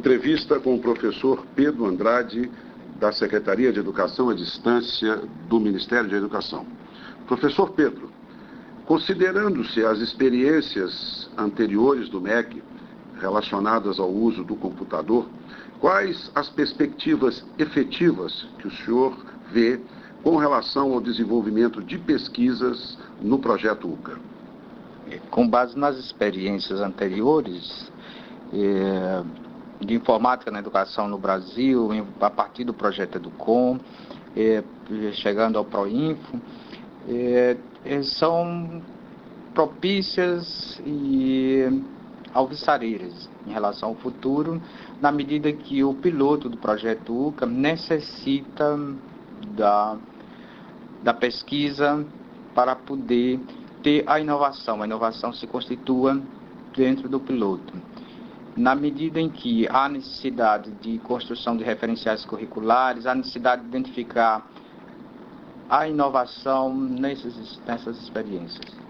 Entrevista com o professor Pedro Andrade, da Secretaria de Educação à Distância do Ministério da Educação. Professor Pedro, considerando-se as experiências anteriores do MEC relacionadas ao uso do computador, quais as perspectivas efetivas que o senhor vê com relação ao desenvolvimento de pesquisas no projeto UCA? Com base nas experiências anteriores de informática na educação no Brasil, a partir do projeto Educom, chegando ao Proinfo, são propícias e alvissareiras em relação ao futuro, na medida que o piloto do projeto UCA necessita da pesquisa para poder ter a inovação. A inovação se constitua dentro do piloto. Na medida em que há necessidade de construção de referenciais curriculares, há necessidade de identificar a inovação nessas experiências.